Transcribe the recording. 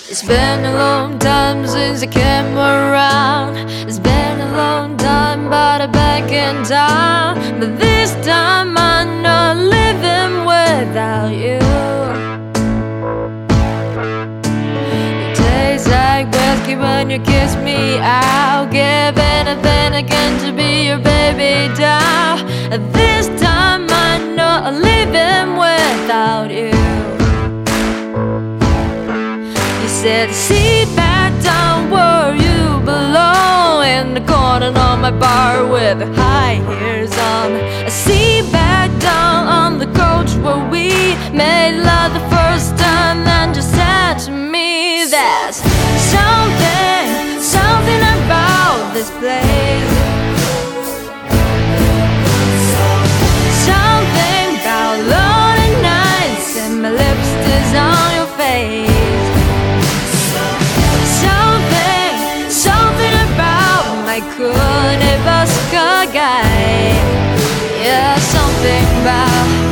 It's been a long time since I came around. It's been a long time, but I'm back in town. But this time I'm not living without you. It tastes like whiskey when you kiss me. I'll give anything again to be your baby doll. This time I'm not living without you. Said, sit back down where you belong, in the corner of my bar with the high heels on. Sit back down on the couch where we made love the first time, and just said to me, there's something about this place. Something about lonely nights and my lipstick's on your face. Couldn't ever guy. Yeah, something about